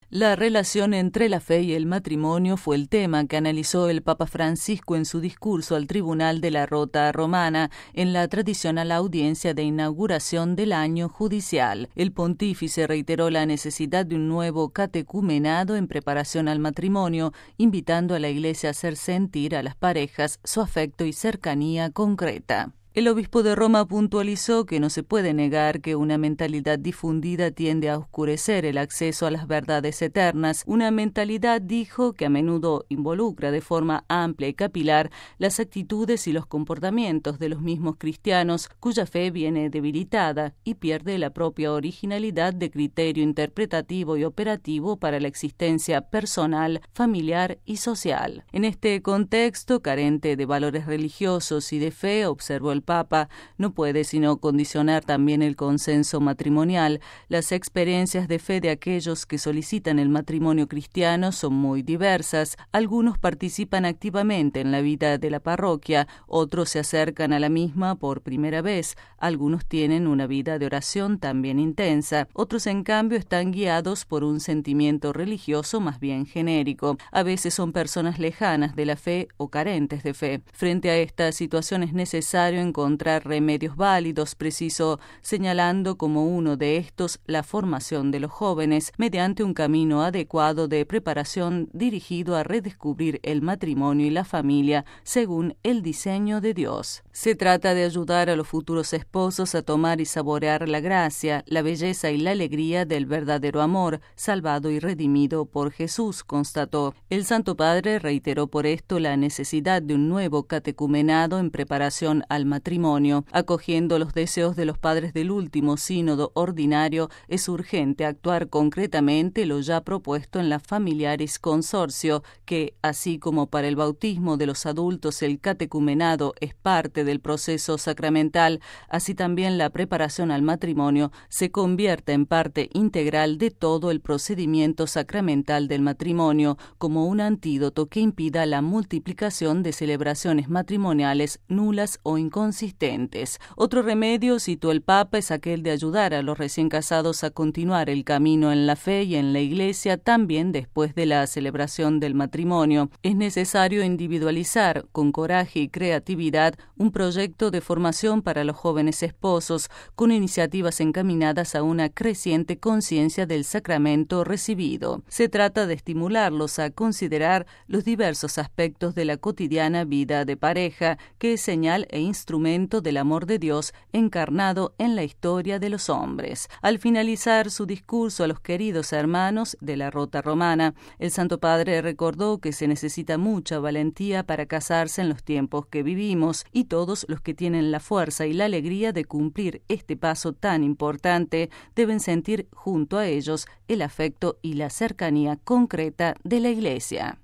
La relación entre la fe y el matrimonio fue el tema que analizó el Papa Francisco en su discurso al Tribunal de la Rota Romana en la tradicional audiencia de inauguración del año judicial. El pontífice reiteró la necesidad de un nuevo catecumenado en preparación al matrimonio, invitando a la Iglesia a hacer sentir a las parejas su afecto y cercanía concreta. El obispo de Roma puntualizó que no se puede negar que una mentalidad difundida tiende a oscurecer el acceso a las verdades eternas, una mentalidad, dijo, que a menudo involucra de forma amplia y capilar las actitudes y los comportamientos de los mismos cristianos, cuya fe viene debilitada y pierde la propia originalidad de criterio interpretativo y operativo para la existencia personal, familiar y social. En este contexto, carente de valores religiosos y de fe, observó el Papa, no puede sino condicionar también el consenso matrimonial. Las experiencias de fe de aquellos que solicitan el matrimonio cristiano son muy diversas. Algunos participan activamente en la vida de la parroquia, otros se acercan a la misma por primera vez, algunos tienen una vida de oración también intensa, otros en cambio están guiados por un sentimiento religioso más bien genérico. A veces son personas lejanas de la fe o carentes de fe. Frente a esta situación es necesario encontrar remedios válidos, preciso, señalando como uno de estos la formación de los jóvenes mediante un camino adecuado de preparación dirigido a redescubrir el matrimonio y la familia según el diseño de Dios. Se trata de ayudar a los futuros esposos a tomar y saborear la gracia, la belleza y la alegría del verdadero amor, salvado y redimido por Jesús, constató. El Santo Padre reiteró por esto la necesidad de un nuevo catecumenado en preparación al matrimonio. Acogiendo los deseos de los padres del último sínodo ordinario, es urgente actuar concretamente lo ya propuesto en la Familiaris Consortio, que, así como para el bautismo de los adultos el catecumenado es parte del proceso sacramental, así también la preparación al matrimonio se convierte en parte integral de todo el procedimiento sacramental del matrimonio, como un antídoto que impida la multiplicación de celebraciones matrimoniales nulas o inconsistentes. Otro remedio, citó el Papa, es aquel de ayudar a los recién casados a continuar el camino en la fe y en la Iglesia también después de la celebración del matrimonio. Es necesario individualizar con coraje y creatividad un proyecto de formación para los jóvenes esposos, con iniciativas encaminadas a una creciente conciencia del sacramento recibido. Se trata de estimularlos a considerar los diversos aspectos de la cotidiana vida de pareja, que es señal e instrumento del amor de Dios encarnado en la historia de los hombres. Al finalizar su discurso a los queridos hermanos de la Rota Romana, el Santo Padre recordó que se necesita mucha valentía para casarse en los tiempos que vivimos, y todos los que tienen la fuerza y la alegría de cumplir este paso tan importante deben sentir junto a ellos el afecto y la cercanía concreta de la Iglesia.